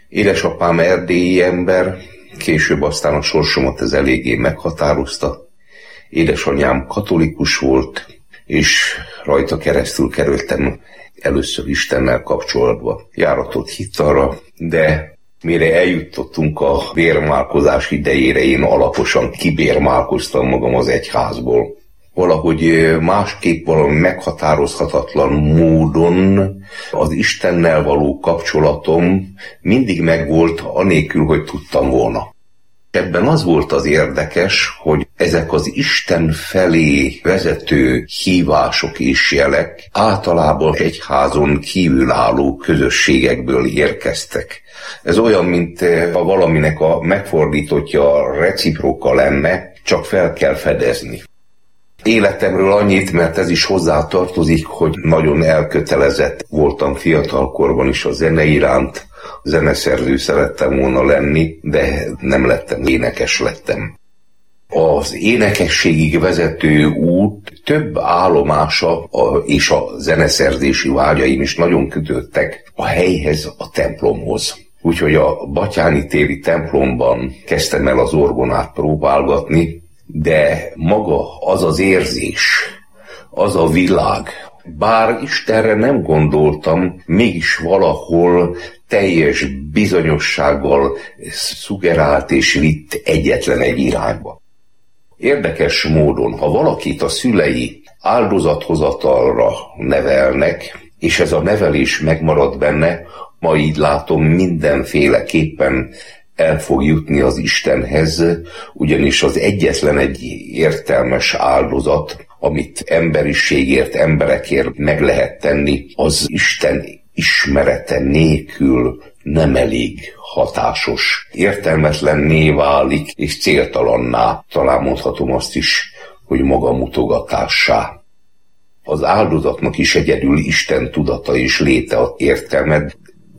Édesapám erdélyi ember, később aztán a sorsomat ez eléggé meghatározta. Édesanyám katolikus volt, és rajta keresztül kerültem először Istennel kapcsolatba. Járatot hittalra, de mire eljutottunk a bérmálkozás idejére, én alaposan kibérmálkoztam magam az egyházból. Valahogy másképp, valami meghatározhatatlan módon az Istennel való kapcsolatom mindig megvolt, anélkül, hogy tudtam volna. Ebben az volt az érdekes, hogy ezek az Isten felé vezető hívások és jelek általában egyházon kívülálló közösségekből érkeztek. Ez olyan, mint ha valaminek a megfordítottja reciproka lenne, csak fel kell fedezni. Életemről annyit, mert ez is hozzá tartozik, hogy nagyon elkötelezett voltam fiatalkorban is a zene iránt. Zeneszerző szerettem volna lenni, de nem lettem, énekes lettem. Az énekességig vezető út több állomása és a zeneszerzési vágyaim is nagyon kötődtek a helyhez, a templomhoz. Úgyhogy a Batthyáni téri templomban kezdtem el az orgonát próbálgatni, de maga az az érzés, az a világ, bár Istenre nem gondoltam, mégis valahol teljes bizonyossággal szuggerált és vitt egyetlen egy irányba. Érdekes módon, ha valakit a szülei áldozathozatalra nevelnek, és ez a nevelés megmarad benne, ma így látom, mindenféleképpen el fog jutni az Istenhez, ugyanis az egyetlen egy értelmes áldozat, amit emberiségért, emberekért meg lehet tenni, az Isten ismerete nélkül nem elég hatásos. Értelmetlenné válik, és céltalanná, talán mondhatom azt is, hogy magamutogatássá. Az áldozatnak is egyedül Isten tudata és léte ad értelmet.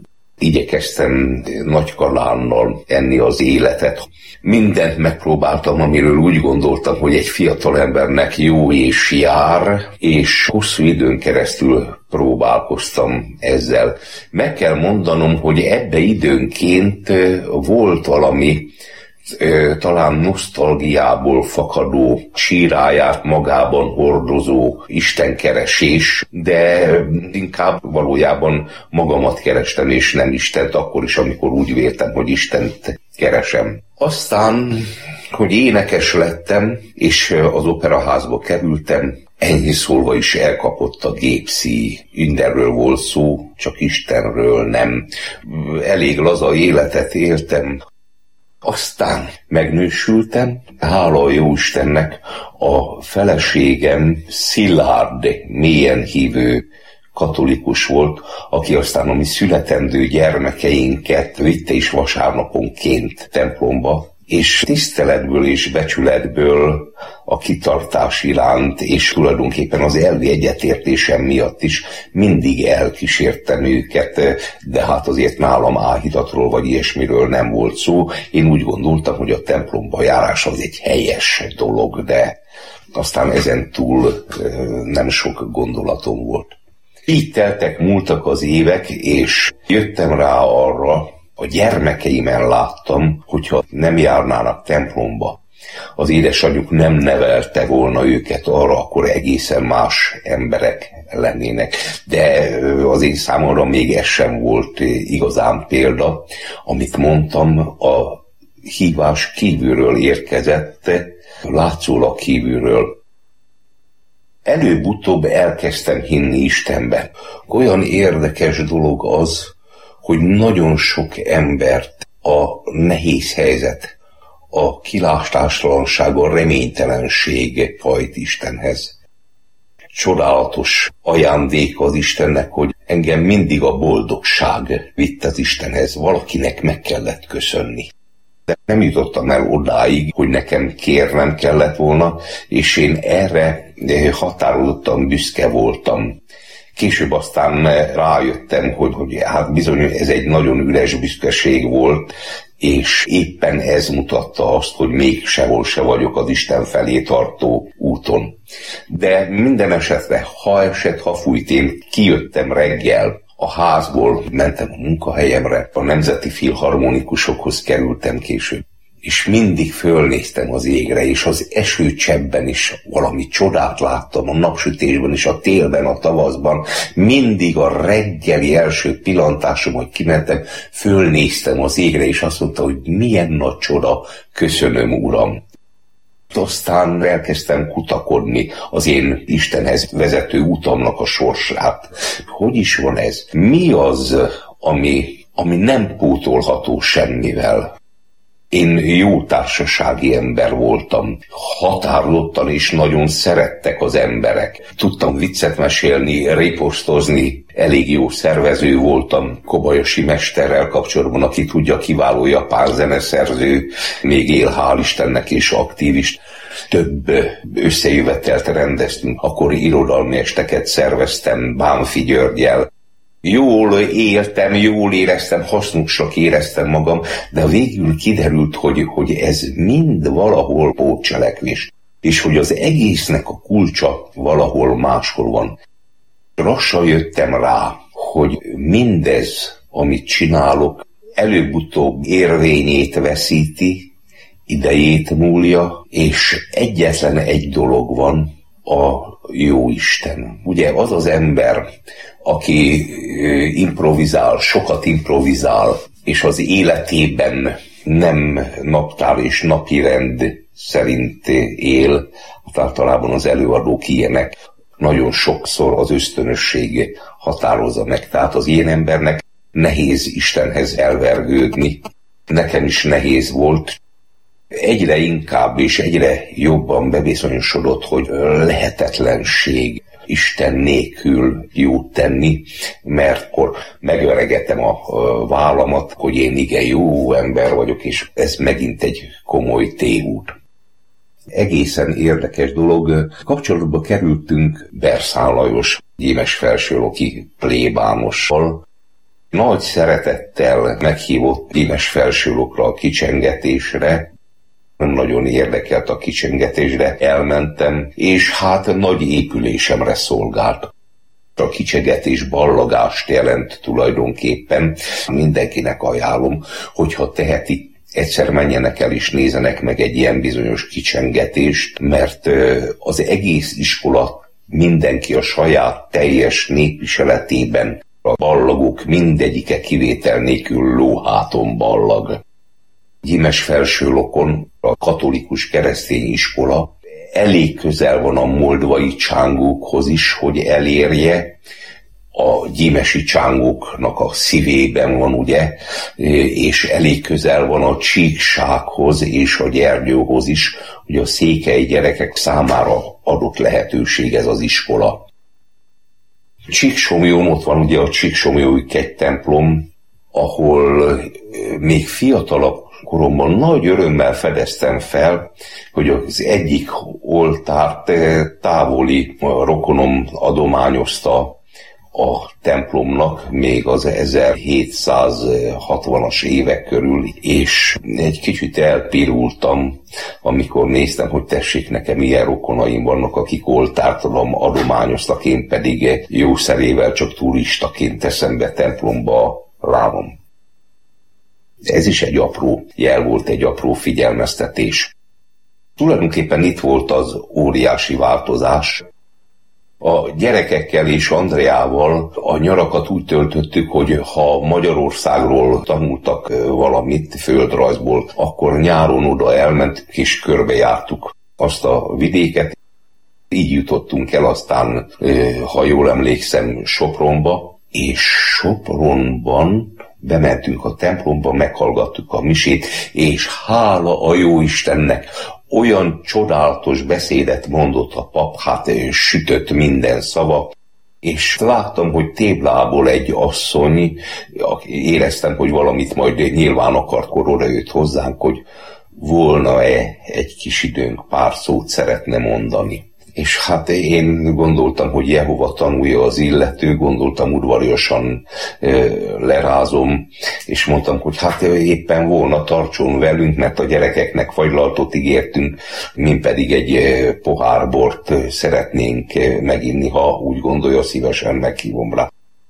Igyekeztem nagy kalánnal enni az életet. Mindent megpróbáltam, amiről úgy gondoltam, hogy egy fiatal embernek jó és jár, és hosszú időn keresztül próbálkoztam ezzel. Meg kell mondanom, hogy ebbe időnként volt valami talán nosztalgiából fakadó, síráját magában hordozó istenkeresés, de inkább valójában magamat kerestem, és nem Istent, akkor is, amikor úgy véltem, hogy Istent keresem. Aztán, hogy énekes lettem, és az operaházba kerültem, ennyi szólva is elkapott a gépszíj. Mindenről volt szó, csak Istenről nem. Elég laza életet éltem. Aztán megnősültem, hála a Jóistennek, a feleségem szilárd, mélyen hívő katolikus volt, aki aztán a mi születendő gyermekeinket vitte is vasárnaponként templomba, és tiszteletből és becsületből a kitartás iránt, és tulajdonképpen az elvi egyetértésem miatt is mindig elkísértem őket, de hát azért nálam áhítatról vagy ilyesmiről nem volt szó. Én úgy gondoltam, hogy a templomba járás az egy helyes dolog, de aztán ezen túl nem sok gondolatom volt. Így teltek, múltak az évek, és jöttem rá arra, a gyermekeimen láttam, hogyha nem járnának templomba, az édesanyjuk nem nevelte volna őket arra, akkor egészen más emberek lennének. De az én számomra még ez sem volt igazán példa. Amit mondtam, a hívás kívülről érkezett, látszólag kívülről. Előbb-utóbb elkezdtem hinni Istenbe. Olyan érdekes dolog az, hogy nagyon sok embert a nehéz helyzet, a kilátástalanság, a reménytelenség hajt Istenhez. Csodálatos ajándék az Istennek, hogy engem mindig a boldogság vitt az Istenhez. Valakinek meg kellett köszönni. De nem jutottam el odáig, hogy nekem kérnem kellett volna, és én erre határozottan büszke voltam. Később aztán rájöttem, hogy hát bizony ez egy nagyon üres büszkeség volt, és éppen ez mutatta azt, hogy még sehol se vagyok az Isten felé tartó úton. De minden esetre, ha esett, ha fújt, én kijöttem reggel A házból mentem a munkahelyemre, a nemzeti filharmonikusokhoz kerültem később. És mindig fölnéztem az égre, és az esőcseppben is valami csodát láttam, a napsütésben is, a télben, a tavaszban. Mindig a reggeli első pillantásom, hogy kimentem, fölnéztem az égre, és azt mondta, hogy milyen nagy csoda, köszönöm, Uram. Aztán elkezdtem kutakodni az én Istenhez vezető utamnak a sorsát. Hogy is van ez? Mi az, ami nem pótolható semmivel? Én jó társasági ember voltam. Határozottan és nagyon szerettek az emberek. Tudtam viccet mesélni, riposztozni, elég jó szervező voltam. Kobayashi mesterrel kapcsolatban, aki tudja, kiváló japán zeneszerző, még él, hál' Istennek, és aktivist. Több összejövetelt rendeztünk, akkor irodalmi esteket szerveztem Bánffy Györggyel. Jól éltem, jól éreztem, hasznosnak éreztem magam, de végül kiderült, hogy ez mind valahol pótcselekvés, és hogy az egésznek a kulcsa valahol máshol van. Lassan jöttem rá, hogy mindez, amit csinálok, előbb-utóbb érvényét veszíti, idejét múlja, és egyetlen egy dolog van, a Jóisten. Ugye az az ember, aki improvizál, sokat improvizál, és az életében nem naptár és napirend szerint él, hát általában az előadók ilyenek, nagyon sokszor az ösztönösség határozza meg. Tehát az ilyen embernek nehéz Istenhez elvergődni. Nekem is nehéz volt. Egyre inkább és egyre jobban bebizonyosodott, hogy lehetetlenség Isten nélkül jót tenni, mert akkor megveregettem a vállamat, hogy én igen jó ember vagyok, és ez megint egy komoly tévút. Egészen érdekes dolog, kapcsolatba kerültünk Berszán Lajos, Gyémes Felsőloki plébánossal. Nagy szeretettel meghívott Gyémes Felsőlokra a kicsengetésre, nem nagyon érdekelt a kicsengetésre, elmentem, és hát nagy épülésemre szolgált. A kicsengetés ballagást jelent tulajdonképpen. Mindenkinek ajánlom, hogyha teheti, egyszer menjenek el és nézenek meg egy ilyen bizonyos kicsengetést, mert az egész iskola, mindenki a saját teljes népviseletében, a ballagok mindegyike kivétel nélkül lóháton ballag. Gyémes Felsőlokon a katolikus keresztény iskola elég közel van a moldvai csángókhoz is, hogy elérje. A gyémesi csángóknak a szívében van, ugye, és elég közel van a Csíksághoz és a Gyergyóhoz is, hogy a székely gyerekek számára adott lehetőség ez az iskola. Csíksomlyón ott van ugye a Csíksomlyói kegytemplom, ahol még fiatalabb koromban nagy örömmel fedeztem fel, hogy az egyik oltárt távoli rokonom adományozta a templomnak még az 1760-as évek körül, és egy kicsit elpirultam, amikor néztem, hogy tessék, nekem ilyen rokonaim vannak, akik oltárt adományoztak, én pedig jószerével csak turistaként teszem be templomba a lábam. Ez is egy apró jel volt, egy apró figyelmeztetés. Tulajdonképpen itt volt az óriási változás. A gyerekekkel és Andreával a nyarakat úgy töltöttük, hogy ha Magyarországról tanultak valamit földrajzból, akkor nyáron oda elmentük és körbejártuk azt a vidéket. Így jutottunk el aztán, ha jól emlékszem, Sopronba, és Sopronban bementünk a templomba, meghallgattuk a misét, és hála a Jóistennek, olyan csodálatos beszédet mondott a pap, hát sütött minden szava, és láttam, hogy téblából egy asszony, éreztem, hogy valamit majd nyilván akart, akkor odajött hozzánk, hogy volna-e egy kis időnk, pár szót szeretne mondani. És hát én gondoltam, hogy Jehova tanulja az illető, gondoltam udvariasan lerázom, és mondtam, hogy hát éppen volna, tartson velünk, mert a gyerekeknek fagylaltot ígértünk, mi pedig egy pohár bort szeretnénk meginni, ha úgy gondolja, szívesen meghívom rá.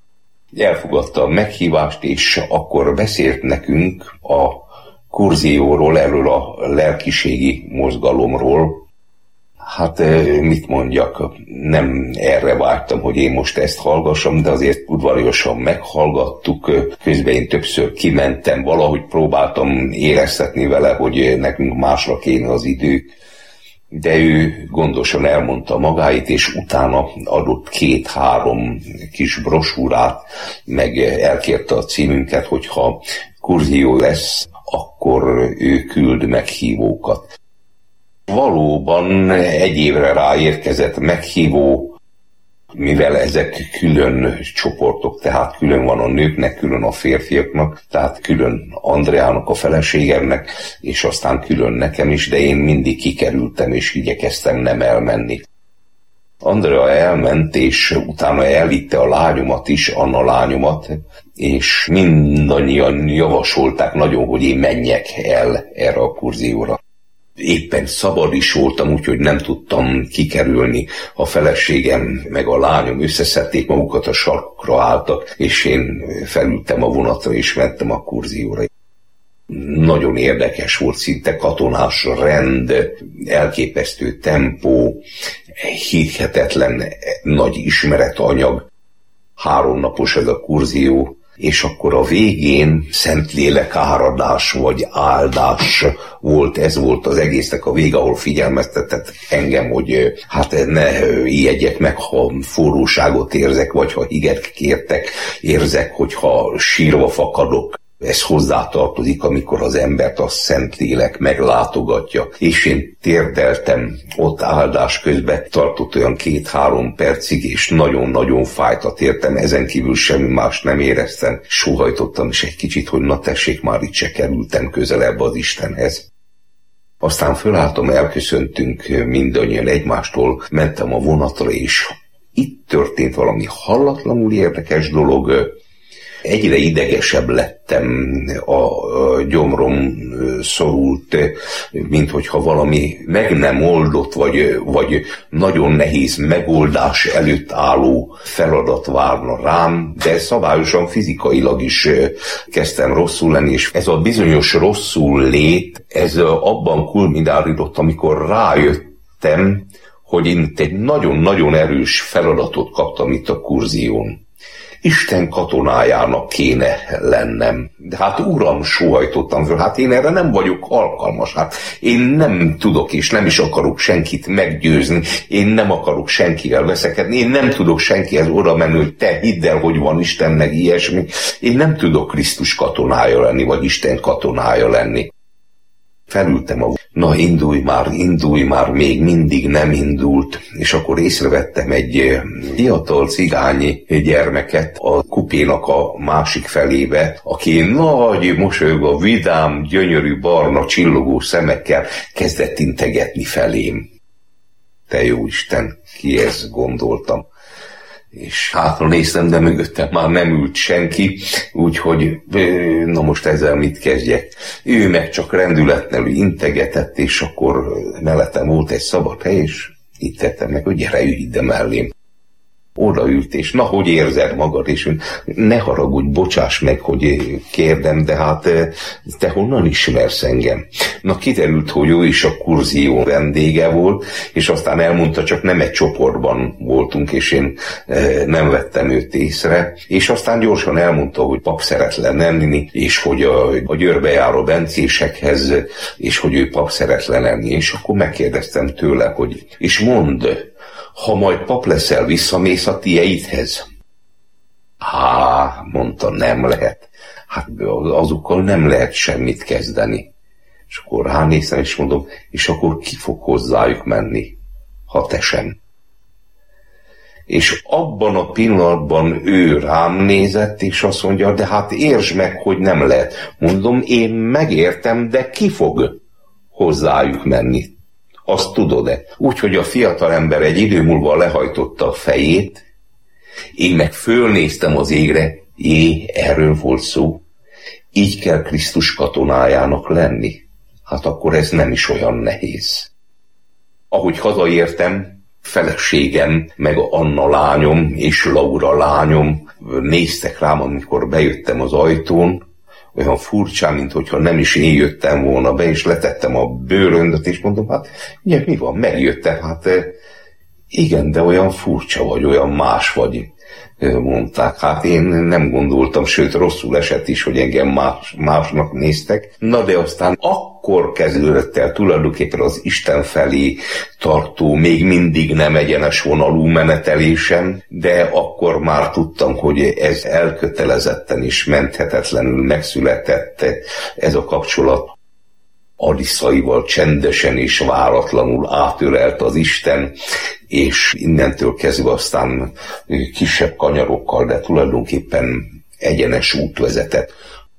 elfogadta a meghívást, és akkor beszélt nekünk a kurzióról, erről a lelkiségi mozgalomról. Hát mit mondjak, nem erre vágytam, hogy én most ezt hallgassam, de azért udvariasan meghallgattuk. Közben én többször kimentem, valahogy próbáltam éreztetni vele, hogy nekünk másra kéne az idő, de ő gondosan elmondta magáit, és utána adott 2-3 kis brosúrát, meg elkérte a címünket, hogyha kurzió lesz, akkor ő küld meghívókat. Valóban egy évre ráérkezett meghívó, mivel ezek külön csoportok, tehát külön van a nőknek, külön a férfiaknak, tehát külön Andreának, a feleségemnek, és aztán külön nekem is, de én mindig kikerültem, és igyekeztem nem elmenni. Andrea elment, és utána elvitte a lányomat is, Anna lányomat, és mindannyian javasolták nagyon, hogy én menjek el erre a kurzióra. Éppen szabad is voltam, úgyhogy nem tudtam kikerülni. A feleségem meg a lányom összeszedték magukat, a sarkra álltak, és én felültem a vonatra, és mentem a kurzióra. Nagyon érdekes volt, szinte katonás rend, elképesztő tempó, hihetetlen nagy ismeretanyag. 3 napos ez a kurzió, és akkor a végén Szentlélek áradás vagy áldás volt, ez volt az egésznek a vége, ahol figyelmeztetett engem, hogy hát ne ijedjek meg, ha forróságot érzek, vagy ha higet kértek, érzek, hogyha sírva fakadok. Ez hozzátartozik, amikor az embert a Szentlélek meglátogatja. És én térdeltem ott áldás közben, tartott olyan 2-3 percig, és nagyon-nagyon fájt a tértem, ezen kívül semmi más nem éreztem. Sóhajtottam is egy kicsit, hogy na tessék, már itt se kerültem közelebb az Istenhez. Aztán fölálltam, elköszöntünk mindannyian egymástól, mentem a vonatra, és itt történt valami hallatlanul érdekes dolog. Egyre idegesebb lettem, a gyomrom szorult, minthogyha valami meg nem oldott, vagy nagyon nehéz megoldás előtt álló feladat várna rám, de szabályosan fizikailag is kezdtem rosszul lenni, és ez a bizonyos rosszul lét, ez abban kulminálódott, amikor rájöttem, hogy én egy nagyon-nagyon erős feladatot kaptam itt a kurzión. Isten katonájának kéne lennem. De hát uram, sóhajtottam föl, hát én erre nem vagyok alkalmas, hát én nem tudok és nem is akarok senkit meggyőzni, én nem akarok senkivel veszekedni, én nem tudok senkihez oda menni, hogy te hidd el, hogy van Isten, meg ilyesmi. Én nem tudok Krisztus katonája lenni, vagy Isten katonája lenni. Felültem na indulj már, még mindig nem indult, és akkor észrevettem egy fiatal cigányi gyermeket a kupénak a másik felébe, aki nagy, mosolyogva, vidám, gyönyörű, barna, csillogó szemekkel kezdett integetni felém. Te jó Isten, ki ez, gondoltam. És hátra néztem, de mögöttem már nem ült senki, úgyhogy na most ezzel mit kezdjek. Ő meg csak rendületlenül integetett, és akkor mellettem volt egy szabad hely, és itt tettem meg, hogy gyere, ülj ide mellém. Odaült, és na, hogy érzed magad, és ne haragudj, bocsáss meg, hogy kérdem, de hát te honnan ismersz engem? Na, kiderült, hogy ő is a kurzió vendége volt, és aztán elmondta, csak nem egy csoportban voltunk, és én nem vettem őt észre, és aztán gyorsan elmondta, hogy pap szeret lenni, és hogy a Győrbe járó bencésekhez, és hogy ő pap szeret lenni, és akkor megkérdeztem tőle, hogy és mondd, ha majd pap leszel, visszamész a tieidhez? Mondta, nem lehet. Hát azokkal nem lehet semmit kezdeni. És akkor ránéztem, és mondom, és akkor ki fog hozzájuk menni, ha te sem? És abban a pillanatban ő rám nézett, és azt mondja, de hát értsd meg, hogy nem lehet. Mondom, én megértem, de ki fog hozzájuk menni? Azt tudod-e? Úgyhogy a fiatalember egy idő múlva lehajtotta a fejét, én meg fölnéztem az égre, erről volt szó, így kell Krisztus katonájának lenni. Hát akkor ez nem is olyan nehéz. Ahogy hazaértem, feleségem, meg Anna lányom és Laura lányom néztek rám, amikor bejöttem az ajtón, olyan furcsán, mint hogyha nem is én jöttem volna be, és letettem a bőröndöt, és mondom, hát ugye, mi van, megjöttem, hát igen, de olyan furcsa vagy, olyan más vagy, mondták. Hát én nem gondoltam, sőt rosszul esett is, hogy engem másnak néztek. Na de aztán akkor kezdődött el tulajdonképpen az Isten felé tartó, még mindig nem egyenes vonalú menetelésem, de akkor már tudtam, hogy ez elkötelezetten és menthetetlenül megszületett ez a kapcsolat. Alisszaival csendesen és váratlanul átölelt az Isten, és innentől kezdve aztán kisebb kanyarokkal, de tulajdonképpen egyenes út vezetett.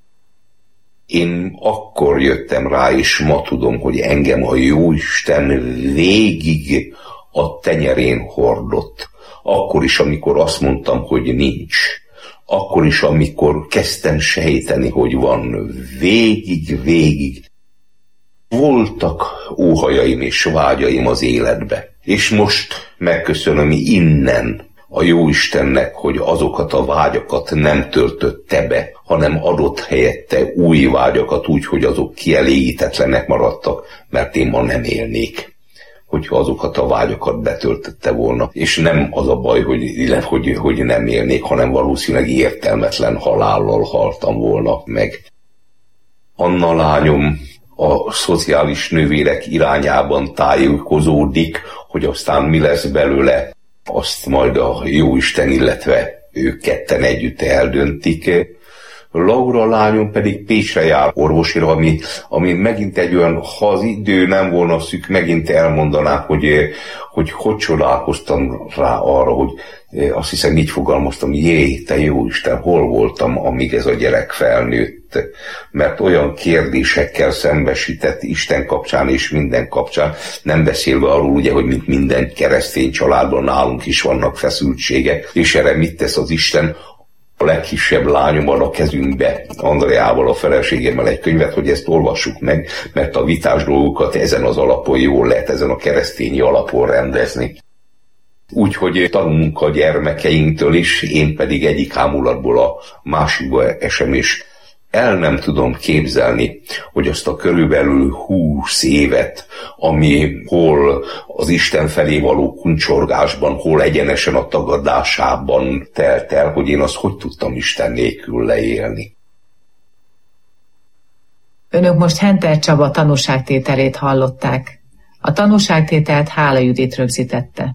Én akkor jöttem rá, és ma tudom, hogy engem a Jóisten végig a tenyerén hordott. Akkor is, amikor azt mondtam, hogy nincs. Akkor is, amikor kezdtem sejteni, hogy van. Végig. Voltak óhajaim és vágyaim az életbe. És most megköszönöm innen a Jóistennek, hogy azokat a vágyakat nem töltötte be, hanem adott helyette új vágyakat úgy, hogy azok kielégítetlenek maradtak, mert én ma nem élnék, hogyha azokat a vágyakat betöltötte volna. És nem az a baj, hogy nem élnék, hanem valószínűleg értelmetlen halállal haltam volna meg. Anna lányom a szociális nővérek irányában tájékozódik, hogy aztán mi lesz belőle, azt majd a Jóisten, illetve ők ketten együtt eldöntik. Laura lányom pedig Pécsre jár orvosira, ami megint egy olyan, ha az idő nem volna szűk, megint elmondanám, hogy csodálkoztam rá arra, hogy azt hiszem így fogalmaztam, te Jóisten, hol voltam, amíg ez a gyerek felnőtt. Mert olyan kérdésekkel szembesített Isten kapcsán és minden kapcsán, nem beszélve arról ugye, hogy mint minden keresztény családban nálunk is vannak feszültségek, és erre mit tesz az Isten? A legkisebb lányom van a kezünkbe, Andreával, a feleségemmel egy könyvet, hogy ezt olvassuk meg, mert a vitás dolgokat ezen az alapon jól lehet, ezen a keresztényi alapon rendezni. Úgyhogy tanulunk a gyermekeinktől is, én pedig egyik ámulatból a másikba esem, és el nem tudom képzelni, hogy azt a körülbelül 20 évet, ami hol az Isten felé való kuncsorgásban, hol egyenesen a tagadásában telt el, hogy én azt hogy tudtam Isten nélkül leélni. Önök most Henter Csaba tanúságtételét hallották. A tanúságtételt Hála Judit rögzítette.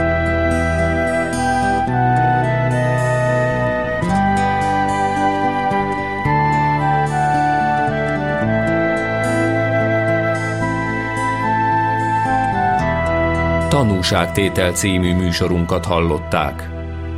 Tanúságtétel című műsorunkat hallották.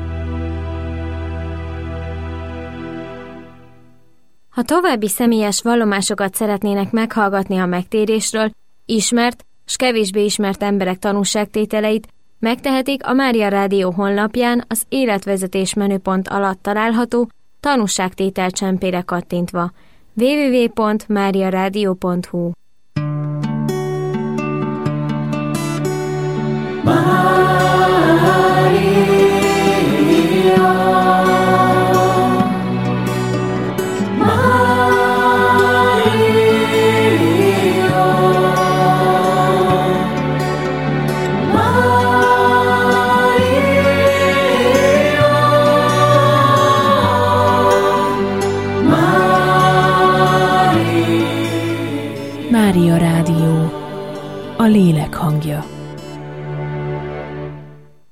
Ha további személyes vallomásokat szeretnének meghallgatni a megtérésről, ismert s kevésbé ismert emberek tanúságtételeit, megtehetik a Mária Rádió honlapján az életvezetés menüpont alatt található tanúságtétel csempére kattintva. www.mariaradio.hu. Mária Rádió, a lélek hangja.